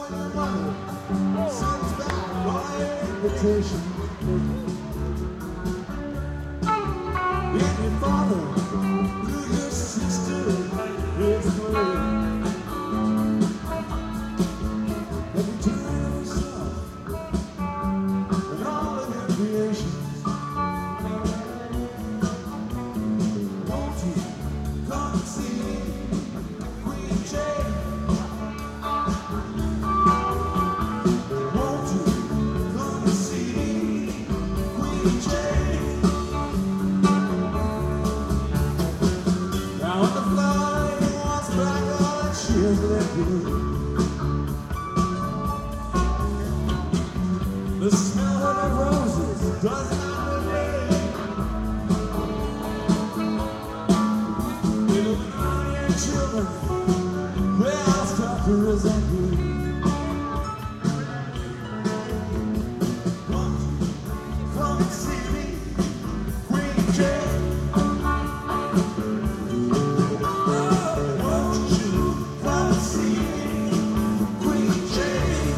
your mother sends back all your invitations, and your father to your sister is free. Let me turn yourself and all of your creations. Won't you come and see Queen Jane? Won't you come and see Queen Jane? Now when the flood wants back all that she has left you, the smell of the roses does not remain. You look on your children, they'll start to resent you. Won't you come and see me, Queen Jane? Won't you come and see me, Queen Jane?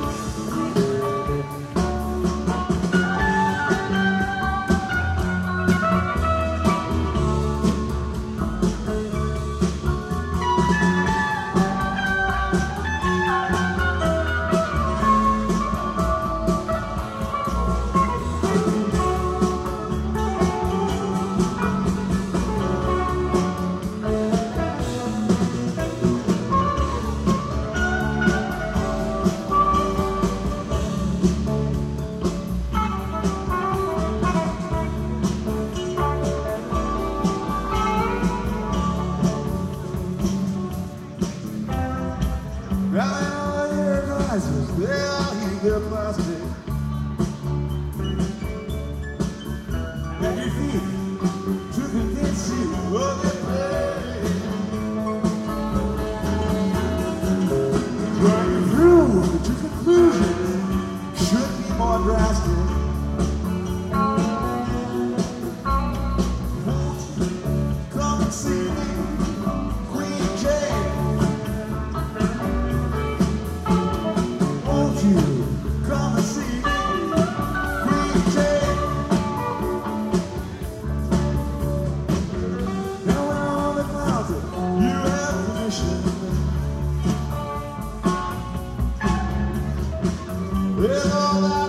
Now all your glasses, they all heat plastic, and your feet to convince you of their play. Drawing through to conclusions should be more drastic. Won't you come and see me, Queen Jane? Won't you come and see me, Queen Jane? Now we're on the closet, you have permission. With all that